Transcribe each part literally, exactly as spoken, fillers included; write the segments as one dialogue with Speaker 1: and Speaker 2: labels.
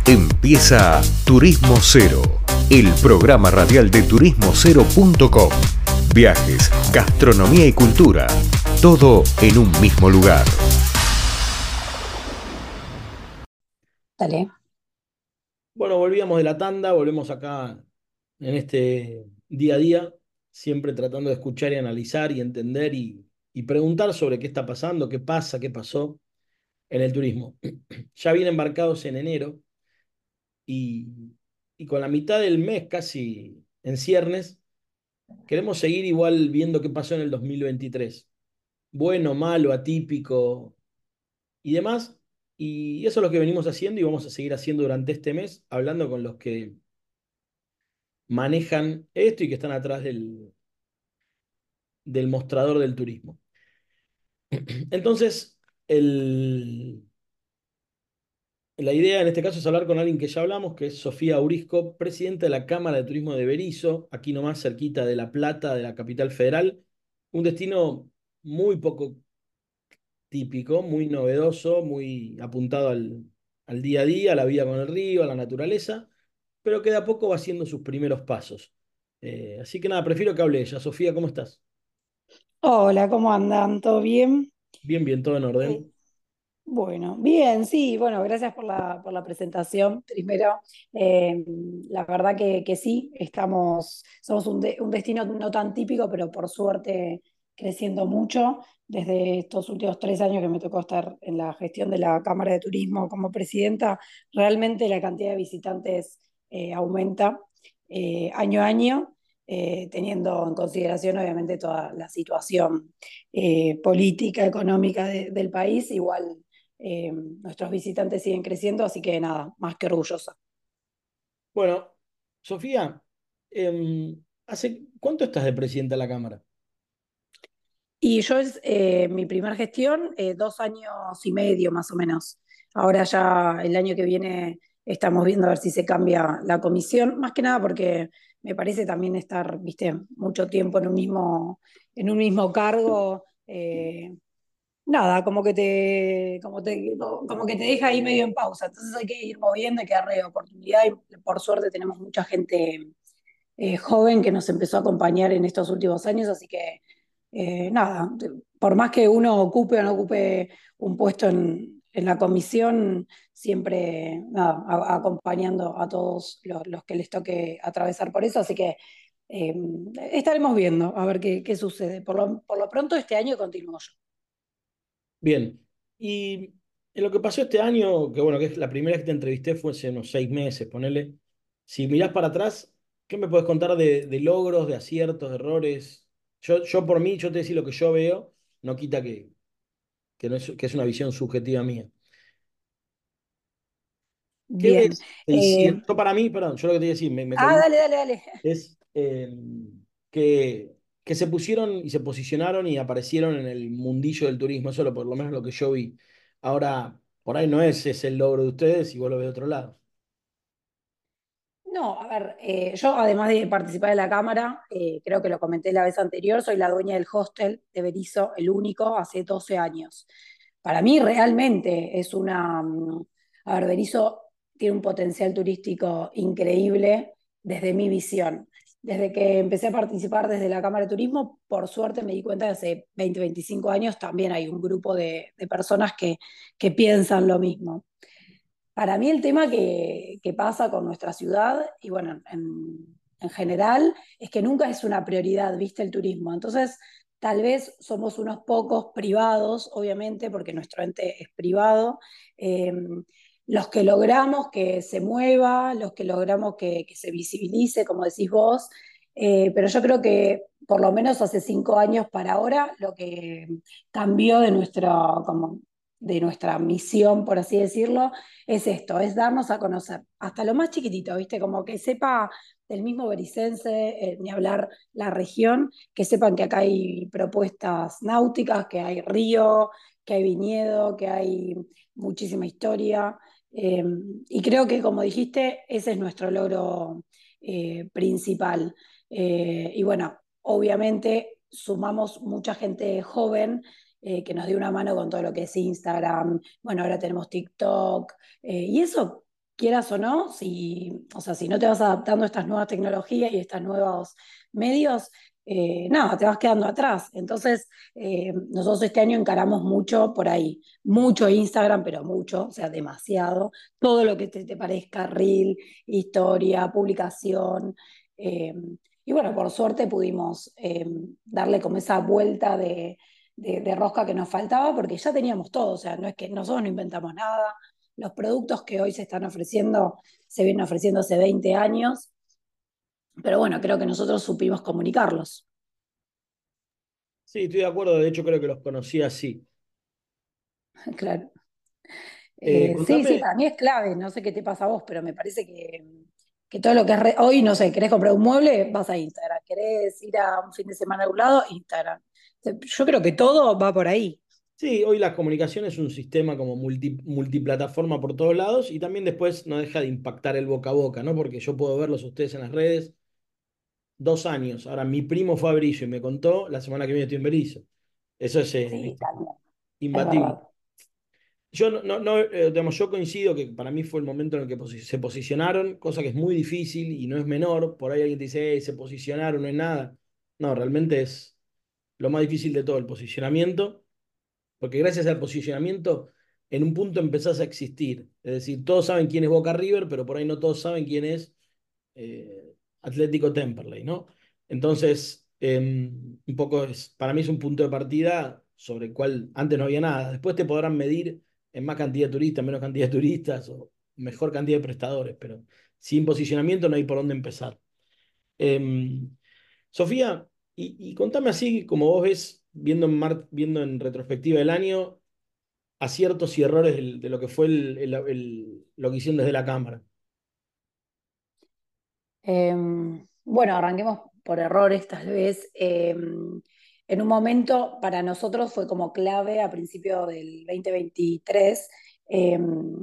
Speaker 1: Empieza Turismo Cero, el programa radial de turismo cero punto com. Viajes, gastronomía y cultura, todo en un mismo lugar.
Speaker 2: Dale.
Speaker 3: Bueno, volvíamos de la tanda, volvemos acá en este día a día, siempre tratando de escuchar y analizar y entender y, y preguntar sobre qué está pasando, qué pasa, qué pasó en el turismo. Ya vienen embarcados en enero y, y con la mitad del mes casi en ciernes, queremos seguir igual viendo qué pasó en el dos mil veintitrés. Bueno, malo, atípico y demás. Y eso es lo que venimos haciendo y vamos a seguir haciendo durante este mes, hablando con los que manejan esto y que están atrás del, del mostrador del turismo. Entonces, el, la idea en este caso es hablar con alguien que ya hablamos, que es Sofía Aurisco, presidenta de la Cámara de Turismo de Berisso, aquí nomás cerquita de La Plata, de la capital federal, un destino muy poco típico, muy novedoso, muy apuntado al, al día a día, a la vida con el río, a la naturaleza, pero que de a poco va haciendo sus primeros pasos. Eh, así que nada, prefiero que hable ella. Sofía, ¿cómo estás?
Speaker 2: Hola, ¿cómo andan? ¿Todo bien?
Speaker 3: Bien, bien, todo en
Speaker 2: Eh,
Speaker 3: orden.
Speaker 2: bueno, bien, sí, bueno, gracias por la, por la presentación. Primero, eh, la verdad que, que sí, estamos, somos un, de- un destino no tan típico, pero por suerte creciendo mucho. Desde estos últimos tres años que me tocó estar en la gestión de la Cámara de Turismo como presidenta, realmente la cantidad de visitantes eh, aumenta eh, año a año, eh, teniendo en consideración obviamente toda la situación eh, política, económica de- del país. Igual eh, nuestros visitantes siguen creciendo, así que nada, más que orgullosa.
Speaker 3: Bueno, Sofía, em, ¿hace cuánto estás de presidenta de la Cámara?
Speaker 2: Y yo es eh, mi primera gestión, eh, dos años y medio más o menos. Ahora ya el año que viene estamos viendo a ver si se cambia la comisión, más que nada porque me parece también estar, viste, mucho tiempo en un mismo, en un mismo cargo. eh, Nada, como que te, como te, como que te deja ahí medio en pausa. Entonces hay que ir moviendo, hay que darle oportunidad y por suerte tenemos mucha gente eh, joven que nos empezó a acompañar en estos últimos años, así que eh, nada, por más que uno ocupe o no ocupe un puesto en, en la comisión, siempre nada, a- acompañando a todos los, los que les toque atravesar por eso, así que eh, estaremos viendo a ver qué, qué sucede. Por lo, por lo pronto este año continúo yo.
Speaker 3: Bien. Y en lo que pasó este año, que bueno, que es la primera vez que te entrevisté fue hace unos seis meses, ponele. Si mirás para atrás, ¿qué me puedes contar de, de logros, de aciertos, de errores? Yo, yo por mí, yo te decía lo que yo veo, no quita que, que, no es, que es una visión subjetiva mía. ¿Qué
Speaker 2: Bien.
Speaker 3: ves?
Speaker 2: Eh,
Speaker 3: Yo para mí, perdón, yo lo que te iba a decir, me, me
Speaker 2: ah,
Speaker 3: colgué
Speaker 2: dale, dale, dale.
Speaker 3: es eh, que, que se pusieron y se posicionaron y aparecieron en el mundillo del turismo, eso es lo- por lo menos lo que yo vi. Ahora, por ahí no es, es el logro de ustedes y vos lo ves de otro lado.
Speaker 2: No, a ver, eh, yo además de participar de la cámara, eh, creo que lo comenté la vez anterior, soy la dueña del hostel de Berisso, el único, hace doce años. Para mí realmente es una... mm, A ver, Berisso tiene un potencial turístico increíble desde mi visión. Desde que empecé a participar desde la Cámara de Turismo, por suerte me di cuenta que hace veinte, veinticinco años también hay un grupo de, de personas que, que piensan lo mismo. Para mí el tema que, que pasa con nuestra ciudad, y bueno, en, en general, es que nunca es una prioridad, ¿viste? El turismo. Entonces, tal vez somos unos pocos privados, obviamente, porque nuestro ente es privado, eh, los que logramos que se mueva, los que logramos que, que se visibilice, como decís vos, eh, pero yo creo que por lo menos hace cinco años para ahora, lo que cambió de nuestra, como, de nuestra misión, por así decirlo, es esto, es darnos a conocer, hasta lo más chiquitito, ¿viste? Como que sepa del mismo bericense, eh, ni hablar la región, que sepan que acá hay propuestas náuticas, que hay río, que hay viñedo, que hay muchísima historia. Eh, y creo que, como dijiste, ese es nuestro logro eh, principal. Eh, y bueno, obviamente sumamos mucha gente joven eh, que nos dio una mano con todo lo que es Instagram. Bueno, ahora tenemos TikTok, eh, y eso quieras o no, si, o sea, si no te vas adaptando a estas nuevas tecnologías y a estos nuevos medios, eh, nada, te vas quedando atrás. Entonces, eh, nosotros este año encaramos mucho por ahí, mucho Instagram, pero mucho, o sea, demasiado, todo lo que te, te parezca, reel, historia, publicación. eh, y bueno, por suerte pudimos eh, darle como esa vuelta de, de, de rosca que nos faltaba, porque ya teníamos todo, o sea, no es que nosotros no inventamos nada, los productos que hoy se están ofreciendo se vienen ofreciendo hace veinte años, pero bueno, creo que nosotros supimos comunicarlos.
Speaker 3: Sí, estoy de acuerdo, de hecho creo que los conocí así.
Speaker 2: Claro.
Speaker 3: Eh,
Speaker 2: Eh, sí, sí,
Speaker 3: contame,
Speaker 2: para mí es clave, no sé qué te pasa a vos, pero me parece que, que todo lo que es re- hoy, no sé, querés comprar un mueble, vas a Instagram, querés ir a un fin de semana a algún lado, Instagram. Yo creo que todo va por ahí.
Speaker 3: sí, hoy la comunicación es un sistema como multi- multiplataforma por todos lados y también después no deja de impactar el boca a boca, ¿no? Porque yo puedo verlos a ustedes en las redes dos años. Ahora, mi primo fue a Berizo y me contó, la semana que viene estoy en Berizo. Eso es, eh,
Speaker 2: Sí,
Speaker 3: viste,
Speaker 2: también, es
Speaker 3: imbatible.
Speaker 2: verdad.
Speaker 3: Yo no, no, no, eh, digamos, yo coincido que para mí fue el momento en el que posi- se posicionaron, cosa que es muy difícil y no es menor. Por ahí alguien te dice, "Eh, se posicionaron, no es nada". No, realmente es lo más difícil de todo, el posicionamiento, porque gracias al posicionamiento, en un punto empezás a existir. Es decir, todos saben quién es Boca River, pero por ahí no todos saben quién es eh, Atlético Temperley, ¿no? Entonces, eh, un poco es, para mí es un punto de partida sobre el cual antes no había nada. Después te podrán medir en más cantidad de turistas, menos cantidad de turistas o mejor cantidad de prestadores, pero sin posicionamiento no hay por dónde empezar. Eh, Sofía, y, y contame así, como vos ves, viendo en, mar- viendo en retrospectiva el año, aciertos y errores del- de lo que fue el, el- el- lo que hicieron desde la Cámara.
Speaker 2: Eh, bueno, arranquemos por errores, tal vez. Eh, en un momento para nosotros fue como clave a principio del dos mil veintitrés. eh,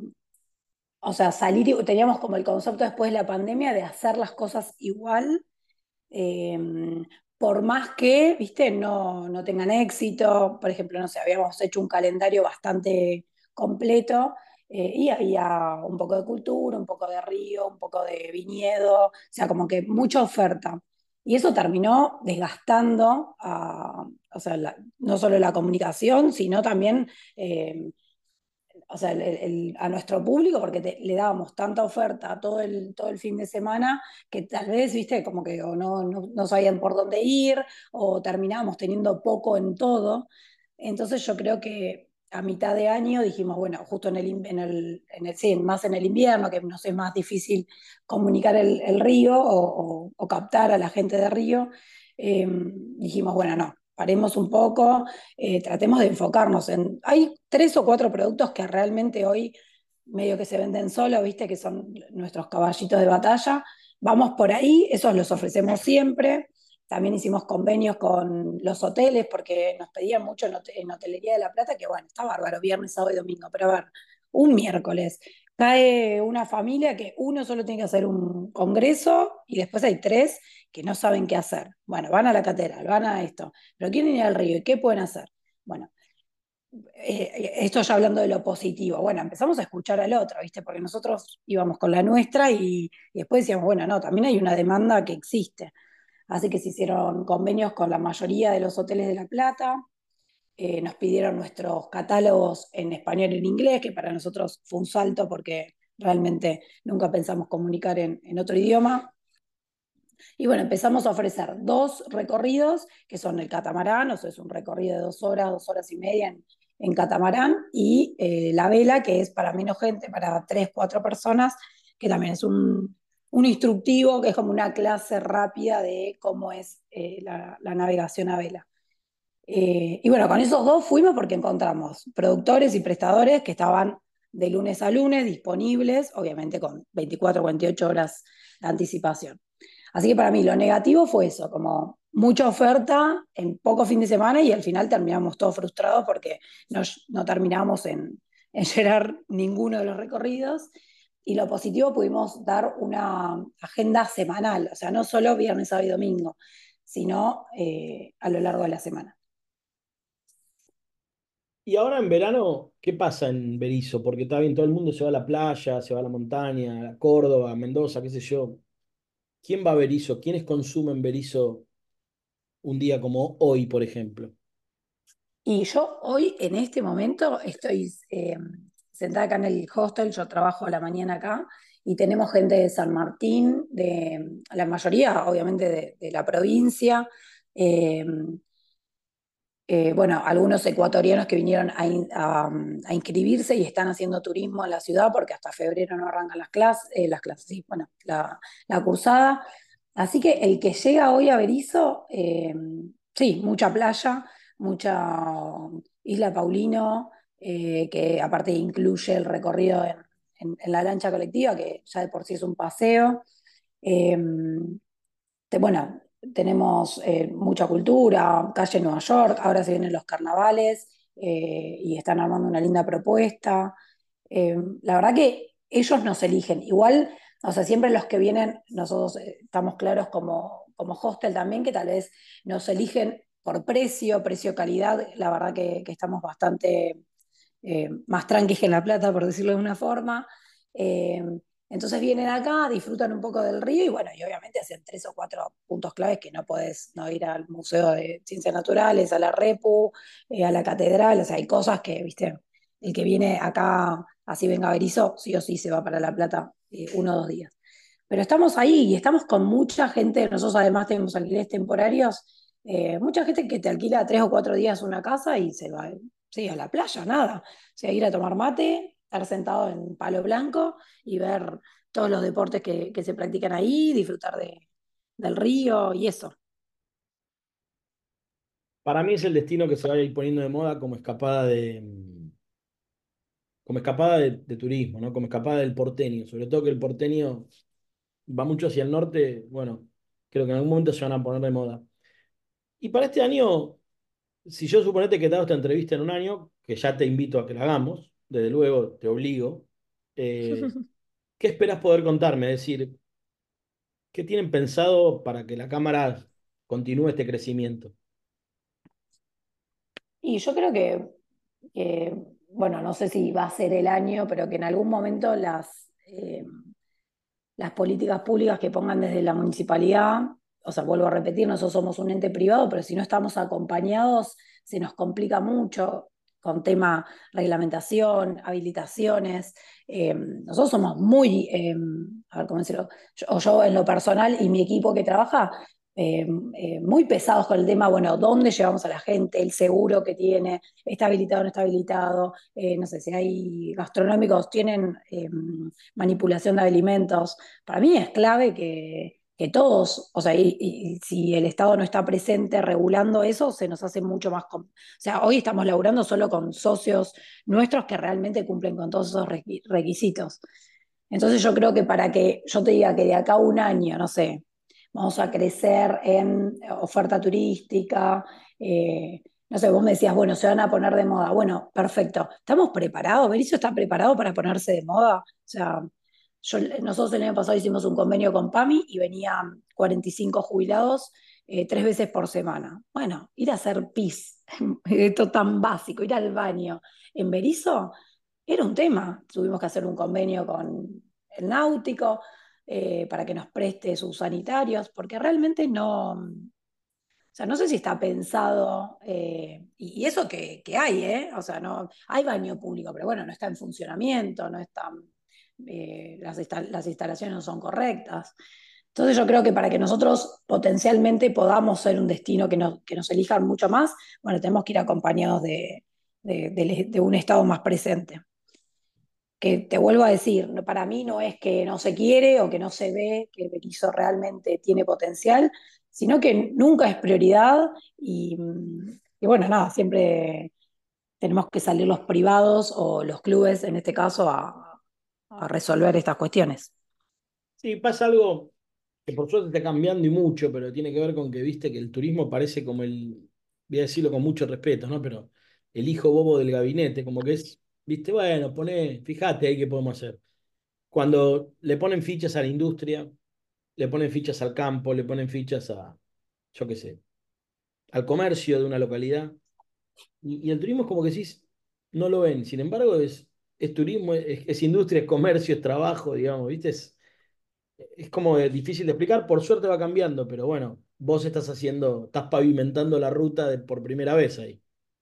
Speaker 2: o sea, salir, y teníamos como el concepto después de la pandemia de hacer las cosas igual, eh, por más que, viste, no, no tengan éxito. Por ejemplo, no sé, habíamos hecho un calendario bastante completo, eh, y había un poco de cultura, un poco de río, un poco de viñedo, o sea, como que mucha oferta. Y eso terminó desgastando a, o sea, la- no solo la comunicación, sino también eh, o sea, el- el- a nuestro público, porque te- le dábamos tanta oferta todo el, todo el fin de semana que tal vez, viste, como que o no, no, no sabían por dónde ir o terminábamos teniendo poco en todo. Entonces yo creo que a mitad de año dijimos, bueno, justo en el, in- en el, en el- sí, más en el invierno, que nos es más difícil comunicar el, el río o, o- o captar a la gente de Río, eh, dijimos, bueno, no, paremos un poco, eh, tratemos de enfocarnos en... Hay tres o cuatro productos que realmente hoy medio que se venden solo, viste, que son nuestros caballitos de batalla. Vamos por ahí, esos los ofrecemos siempre. También hicimos convenios con los hoteles porque nos pedían mucho en, hotel, en Hotelería de La Plata, que bueno, está bárbaro, viernes, sábado y domingo, pero a ver, un miércoles cae una familia que uno solo tiene que hacer un congreso y después hay tres que no saben qué hacer. Bueno, van a la catedral, van a esto, pero quieren ir al río y qué pueden hacer. Bueno, eh, esto ya hablando de lo positivo. Bueno, empezamos a escuchar al otro, ¿viste? Porque nosotros íbamos con la nuestra y, y después decíamos, bueno, no, también hay una demanda que existe. Así que se hicieron convenios con la mayoría de los hoteles de La Plata, eh, nos pidieron nuestros catálogos en español y en inglés, que para nosotros fue un salto porque realmente nunca pensamos comunicar en, en otro idioma. Y bueno, empezamos a ofrecer dos recorridos, que son el catamarán, o sea, es un recorrido de dos horas, dos horas y media en, en catamarán, y eh, la vela, que es para menos gente, para tres, cuatro personas, que también es un, un instructivo, que es como una clase rápida de cómo es eh, la, la navegación a vela. Eh, y bueno, con esos dos fuimos porque encontramos productores y prestadores que estaban de lunes a lunes disponibles, obviamente con veinticuatro o cuarenta y ocho horas de anticipación. Así que para mí lo negativo fue eso, como mucha oferta en poco fin de semana y al final terminamos todos frustrados porque no, no terminamos en, en llenar ninguno de los recorridos. Y lo positivo, pudimos dar una agenda semanal, o sea, no solo viernes, sábado y domingo, sino eh, a lo largo de la semana.
Speaker 3: Y ahora en verano, ¿qué pasa en Berisso? Porque está bien, todo el mundo se va a la playa, se va a la montaña, a Córdoba, a Mendoza, qué sé yo. ¿Quién va a Berisso? ¿Quiénes consumen Berisso un día como hoy, por ejemplo?
Speaker 2: Y yo hoy, en este momento, estoy eh, sentada acá en el hostel, yo trabajo a la mañana acá, y tenemos gente de San Martín, de la mayoría, obviamente, de, de la provincia. eh, eh, bueno, algunos ecuatorianos que vinieron a, in- a, a inscribirse y están haciendo turismo en la ciudad porque hasta febrero no arrancan las clases, eh, las clases, sí, bueno, la, la cursada. Así que el que llega hoy a Berisso, eh, sí, mucha playa, mucha Isla Paulino, eh, que aparte incluye el recorrido en, en- en la lancha colectiva, que ya de por sí es un paseo. Eh, te- bueno, tenemos eh, mucha cultura, calle Nueva York, ahora se vienen los carnavales eh, y están armando una linda propuesta. Eh, la verdad que ellos nos eligen. Igual, o sea, siempre los que vienen, nosotros eh, estamos claros como, como hostel también, que tal vez nos eligen por precio, precio-calidad. La verdad que, que estamos bastante eh, más tranquis que en La Plata, por decirlo de una forma. Eh, entonces vienen acá, disfrutan un poco del río y bueno, y obviamente hacen tres o cuatro puntos claves que no podés no ir al Museo de Ciencias Naturales, a la Repu, eh, a la Catedral, o sea, hay cosas que, viste, el que viene acá, así venga a Berisso, sí o sí se va para La Plata eh, uno o dos días. Pero estamos ahí y estamos con mucha gente, nosotros además tenemos alquileres temporarios, eh, mucha gente que te alquila tres o cuatro días una casa y se va, sí, a la playa, nada. O sea, ir a tomar mate, estar sentado en palo blanco y ver todos los deportes que, que se practican ahí, disfrutar de, del río y eso.
Speaker 3: Para mí es el destino que se va a ir poniendo de moda como escapada de, mm, como escapada de, de turismo, ¿no? Como escapada del porteño. Sobre todo que el porteño va mucho hacia el norte. Bueno, creo que en algún momento se van a poner de moda. Y para este año, si yo suponete que te hago esta entrevista en un año, que ya te invito a que la hagamos, desde luego te obligo, eh, ¿qué esperas poder contarme? Es decir, ¿qué tienen pensado para que la cámara continúe este crecimiento?
Speaker 2: Y yo creo que, que, bueno, no sé si va a ser el año, pero que en algún momento las, eh, las políticas públicas que pongan desde la municipalidad, o sea, vuelvo a repetir, nosotros somos un ente privado, pero si no estamos acompañados, se nos complica mucho con tema reglamentación, habilitaciones. Eh, nosotros somos muy, eh, a ver cómo decirlo, yo, o yo en lo personal y mi equipo que trabaja, eh, eh, muy pesados con el tema, bueno, ¿dónde llevamos a la gente? El seguro que tiene, ¿está habilitado o no está habilitado? Eh, no sé, si hay gastronómicos, tienen eh, manipulación de alimentos. Para mí es clave que, que todos, o sea, y, y si el Estado no está presente regulando eso, se nos hace mucho más... O sea, hoy estamos laburando solo con socios nuestros que realmente cumplen con todos esos requisitos. Entonces yo creo que para que yo te diga que de acá a un año, no sé, vamos a crecer en oferta turística, eh, no sé, vos me decías, bueno, se van a poner de moda. Bueno, perfecto. ¿Estamos preparados? ¿Berisso está preparado para ponerse de moda? O sea, yo, nosotros el año pasado hicimos un convenio con PAMI y venían cuarenta y cinco jubilados eh, tres veces por semana. Bueno, ir a hacer pis, esto tan básico, ir al baño en Berisso era un tema. Tuvimos que hacer un convenio con el náutico eh, para que nos preste sus sanitarios, porque realmente no, o sea, no sé si está pensado, eh, y, y eso que, que hay, ¿eh? O sea, no, hay baño público, pero bueno, no está en funcionamiento, no están, eh, las, insta- las instalaciones no son correctas. Entonces yo creo que para que nosotros potencialmente podamos ser un destino que nos, que nos elijan mucho más, bueno, tenemos que ir acompañados de, de, de- de un Estado más presente. Que te vuelvo a decir, no- para mí no es que no se quiere o que no se ve que Berizzo realmente tiene potencial, sino que nunca es prioridad y, mm, y bueno, nada, siempre tenemos que salir los privados o los clubes, en este caso, a, a resolver estas cuestiones.
Speaker 3: Sí, pasa algo que por suerte está cambiando y mucho, pero tiene que ver con que viste que el turismo parece como el, voy a decirlo con mucho respeto, ¿no? Pero el hijo bobo del gabinete, como que es, viste, bueno, poné, fíjate ahí qué podemos hacer. Cuando le ponen fichas a la industria, le ponen fichas al campo, le ponen fichas a, yo qué sé, al comercio de una localidad, y, y el turismo es como que decís, no lo ven. Sin embargo, es, es turismo, es, es industria, es comercio, es trabajo, digamos, ¿viste? Es, es como de- difícil de explicar. Por suerte va cambiando, pero bueno, vos estás haciendo, estás pavimentando la ruta de- por primera vez ahí.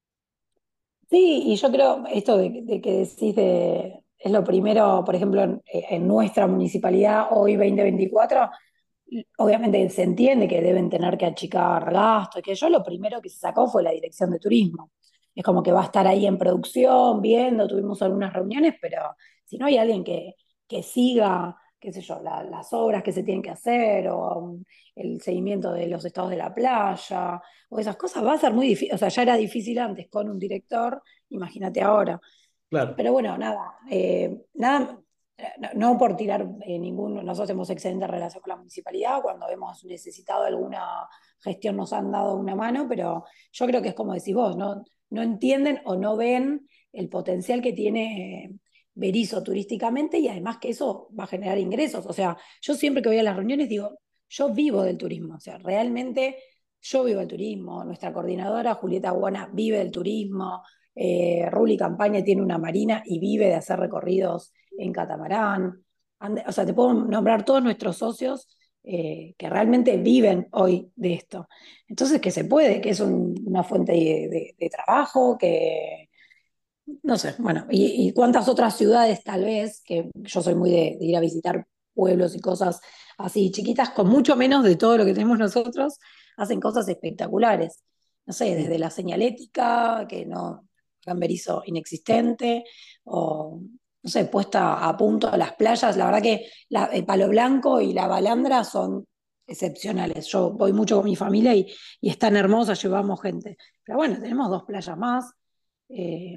Speaker 2: Sí, y yo creo esto de, de que decís de, es lo primero, por ejemplo, en, en nuestra municipalidad hoy dos mil veinticuatro, obviamente se entiende que deben tener que achicar gastos, que yo lo primero que se sacó fue la dirección de turismo. Es como que va a estar ahí en producción, viendo, tuvimos algunas reuniones, pero si no hay alguien que, que siga, qué sé yo, la- las obras que se tienen que hacer, o um, el seguimiento de los estados de la playa, o esas cosas, va a ser muy difícil. O sea, ya era difícil antes con un director, imagínate ahora.
Speaker 3: Claro,
Speaker 2: Pero bueno, nada, eh, nada, no, no por tirar eh, ningún, nosotros tenemos excelente relación con la municipalidad, cuando hemos necesitado alguna gestión nos han dado una mano, pero yo creo que es como decís vos, no, no entienden o no ven el potencial que tiene eh, Berisso turísticamente, y además que eso va a generar ingresos. O sea, yo siempre que voy a las reuniones digo, yo vivo del turismo, o sea, realmente yo vivo del turismo, nuestra coordinadora Julieta Guana vive del turismo. Eh, Ruli Campaña tiene una marina y vive de hacer recorridos en catamarán. Ande- o sea, te puedo nombrar todos nuestros socios eh, que realmente viven hoy de esto. Entonces, que se puede, que es un- una fuente de, de- de trabajo, que no sé, bueno, y, y cuántas otras ciudades tal vez, que yo soy muy de, de ir a visitar pueblos y cosas así chiquitas, con mucho menos de todo lo que tenemos nosotros, hacen cosas espectaculares. No sé, desde
Speaker 3: sí.
Speaker 2: la señalética, que no, Gamberizo inexistente, o no sé, puesta a punto las playas. La verdad que la, el Palo Blanco y la Balandra son excepcionales. Yo voy mucho con mi familia y, y están hermosas, llevamos gente. Pero bueno, tenemos dos playas más. Eh,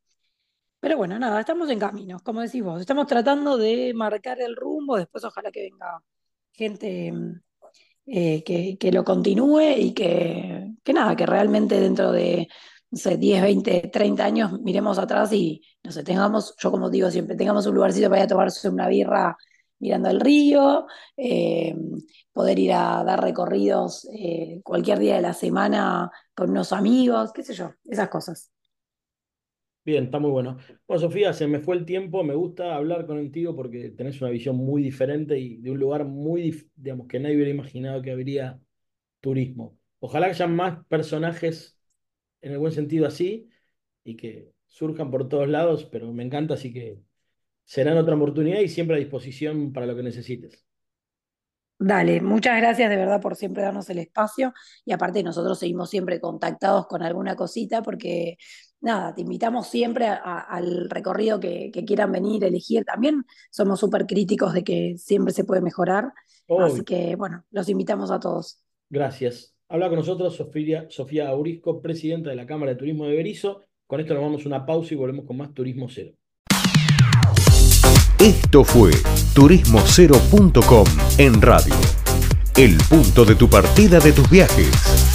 Speaker 2: pero bueno, nada, estamos en camino, como decís vos, estamos tratando de marcar el rumbo, después ojalá que venga gente eh, que, que lo continúe y que, que nada, que realmente dentro de, no sé, diez, veinte, treinta años miremos atrás y, no sé, tengamos, yo como digo siempre, tengamos un lugarcito para ir a tomarse una birra mirando el río, eh, poder ir a dar recorridos eh, cualquier día de la semana con unos amigos, qué sé yo, esas cosas.
Speaker 3: Bien, está muy bueno. Bueno, Sofía, se me fue el tiempo. Me gusta hablar contigo porque tenés una visión muy diferente y de un lugar muy, dif- digamos, que nadie hubiera imaginado que habría turismo. Ojalá que haya más personajes en el buen sentido así y que surjan por todos lados, pero me encanta, así que será en otra oportunidad y siempre a disposición para lo que necesites.
Speaker 2: Dale, muchas gracias de verdad por siempre darnos el espacio, y aparte nosotros seguimos siempre contactados con alguna cosita porque nada, te invitamos siempre a- a- al recorrido que, que quieran venir, elegir. También somos súper críticos de que siempre se puede mejorar,
Speaker 3: Oh,
Speaker 2: así que bueno, los invitamos a todos.
Speaker 3: gracias. Habla con nosotros Sofía, Sofía Aurisco, presidenta de la Cámara de Turismo de Berisso. Con esto nos vamos a una pausa y volvemos con más Turismo Cero.
Speaker 1: Esto fue turismo cero punto com en radio. El punto de tu partida de tus viajes.